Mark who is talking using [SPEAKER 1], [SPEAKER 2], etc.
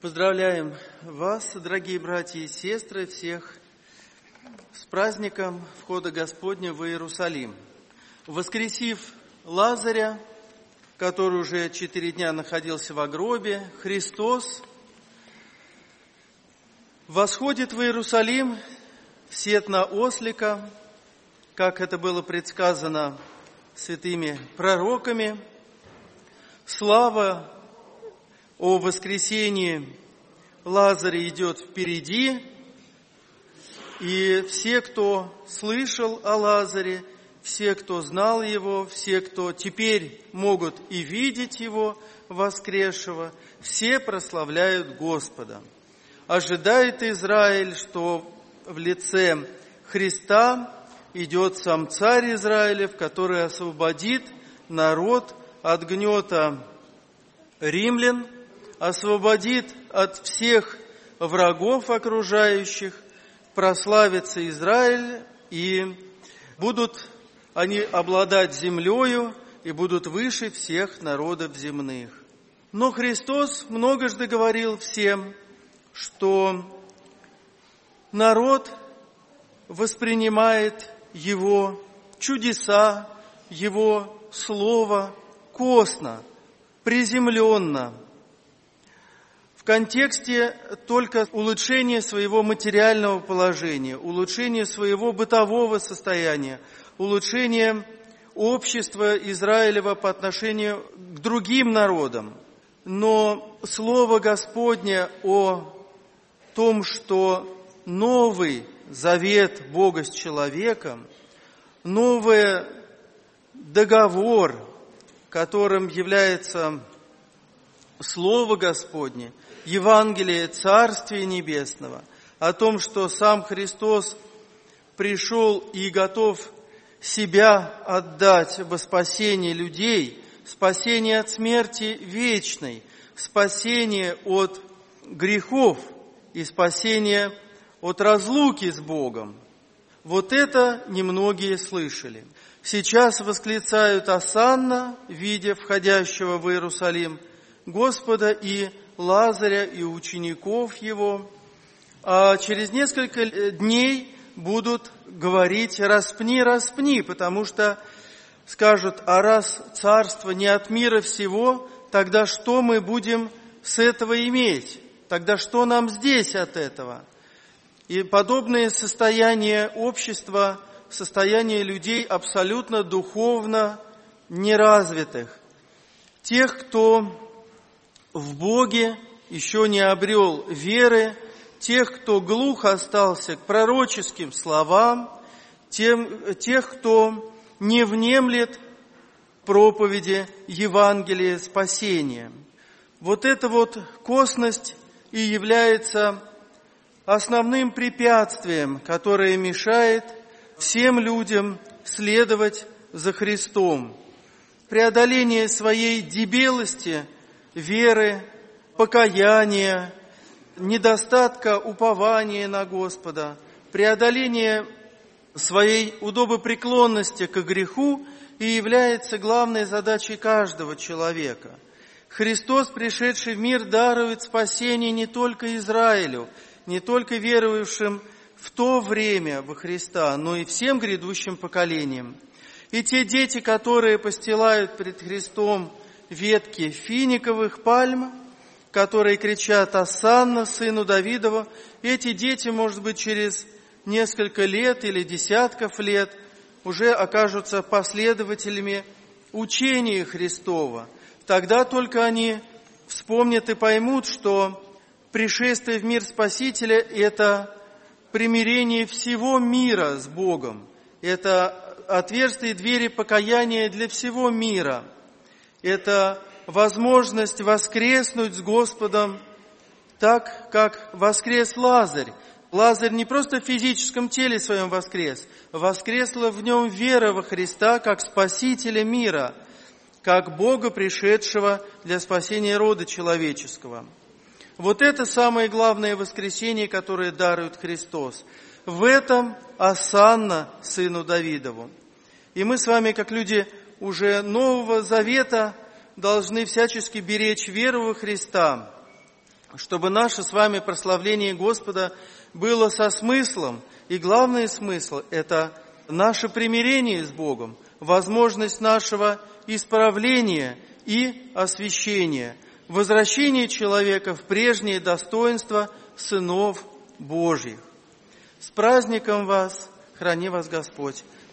[SPEAKER 1] Поздравляем вас, дорогие братья и сестры, всех с праздником входа Господня в Иерусалим. Воскресив Лазаря, который уже 4 дня находился во гробе, Христос восходит в Иерусалим, сед на ослика, как это было предсказано святыми пророками. Слава о воскресении Лазаря идет впереди, и все, кто слышал о Лазаре, все, кто знал его, все, кто теперь могут и видеть его воскресшего, все прославляют Господа. Ожидает Израиль, что в лице Христа идет сам царь Израилев, который освободит народ от гнета римлян, освободит от всех врагов окружающих, прославится Израиль, и будут они обладать землею, и будут выше всех народов земных. Но Христос многожды говорил всем, что народ воспринимает Его чудеса, Его Слово косно, приземленно, в контексте только улучшения своего материального положения, улучшения своего бытового состояния, улучшения общества Израилева по отношению к другим народам. Но Слово Господне о том, что новый завет Бога с человеком, новый договор, которым является Слово Господне, Евангелие Царствия Небесного, о том, что сам Христос пришел и готов себя отдать во спасение людей, спасение от смерти вечной, спасение от грехов и спасение от разлуки с Богом. Вот это немногие слышали. Сейчас восклицают осанна, видя входящего в Иерусалим Господа и Лазаря, и учеников его, а через несколько дней будут говорить «распни, распни», потому что скажут: а раз царство не от мира всего, тогда что мы будем с этого иметь? Тогда что нам здесь от этого? И подобное состояние общества, состояние людей абсолютно духовно неразвитых, тех, кто в Боге еще не обрел веры, тех, кто глух остался к пророческим словам, тех, кто не внемлет проповеди Евангелия спасения. Вот эта вот косность и является основным препятствием, которое мешает всем людям следовать за Христом. Преодоление своей дебелости, веры, покаяния, недостатка упования на Господа, преодоление своей удобопреклонности к греху и является главной задачей каждого человека. Христос, пришедший в мир, дарует спасение не только Израилю, не только верующим в то время во Христа, но и всем грядущим поколениям. И те дети, которые постилают пред Христом ветки финиковых пальм, которые кричат «Осанна, сыну Давидова», эти дети, может быть, через несколько лет или десятков лет уже окажутся последователями учения Христова. Тогда только они вспомнят и поймут, что пришествие в мир Спасителя – это примирение всего мира с Богом, это отверстие двери покаяния для всего мира, это возможность воскреснуть с Господом так, как воскрес Лазарь. Лазарь не просто в физическом теле своем воскрес, воскресла в нем вера во Христа как Спасителя мира, как Бога, пришедшего для спасения рода человеческого. Вот это самое главное воскресение, которое дарует Христос. В этом осанна сыну Давидову. И мы с вами, как люди уже Нового Завета, должны всячески беречь веру во Христа, чтобы наше с вами прославление Господа было со смыслом, и главный смысл – это наше примирение с Богом, возможность нашего исправления и освящения, возвращение человека в прежнее достоинство сынов Божьих. С праздником вас! Храни вас Господь!